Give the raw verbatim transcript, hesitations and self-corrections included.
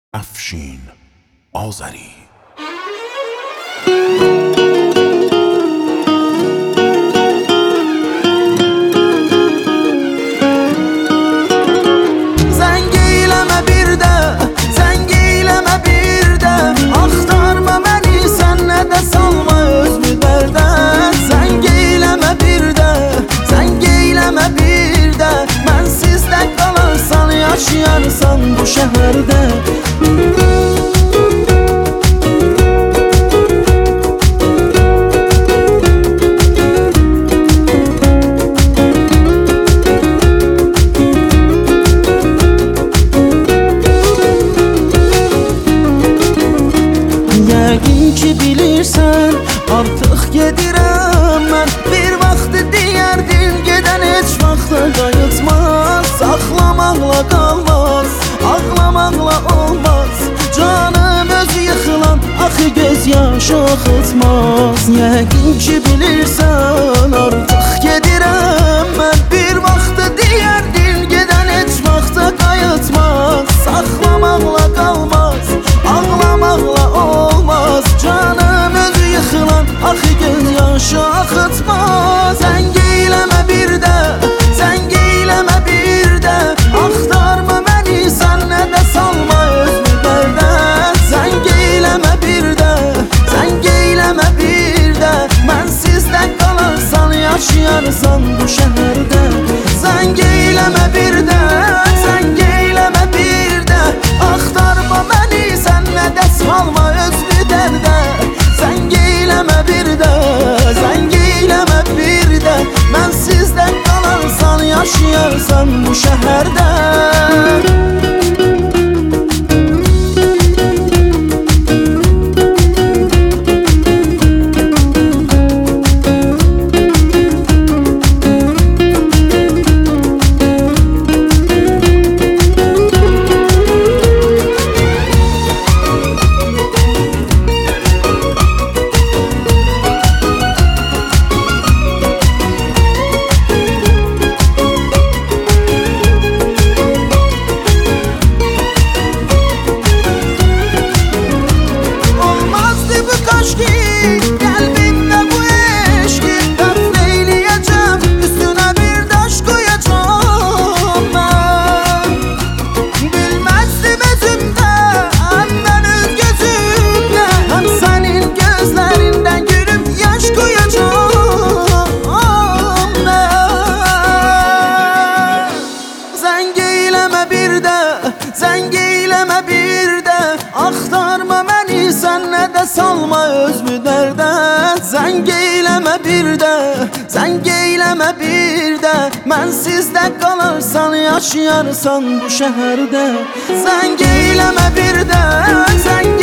افشین آذری. Zəng eyləmə bir də, zəng eyləmə bir də, axtarma məni, sən nə də salma özünü dərdə. Zəng eyləmə bir də, zəng eyləmə bir də, mənsiz də qalarsan, yaşayarsan bu şəhərdə. Yəqin ki bilirsən, artıq gedirəm mən. Bir vaxt deyərdin, gedən heç vaxta qayıtmaz. Saxlamaqla qalmaz, ağlamaqla olmaz. Canım öz yıxılan, axı göz yaşı axıtmaz. Yəqin ki bilirsən, artıq gedirəm mən. Bir vaxt deyərdin, gedən heç vaxta qayıtmaz. Saxlamaqla qalmaz, ağlamaqla olmaz. Canım öz yıxılan, axı göz yaşı axıtmaz. Zəng eyləmə bir də, zəng eyləmə bir də, axtarma məni, sən nə də salma özünü dərdə. Zəng eyləmə bir də, zəng eyləmə bir də, mənsiz də qalarsan, yaşayarsan bu şəhərdə. Zəng eyləmə bir də, zəng eyləmə bir də, axtarma məni, sən nə də salma özünü dərdə. Zəng eyləmə bir də, zəng eyləmə bir də, mənsiz də qalarsan, yaşayarsan bu şəhərdə. Zəng eyləmə bir də, axtarma məni, sən nə də salma özünü dərdə. Zəng eyləmə bir də, zəng eyləmə bir də, mənsiz də qalarsan, yaşayarsan bu şəhərdə. Zəng eyləmə bir də, zəng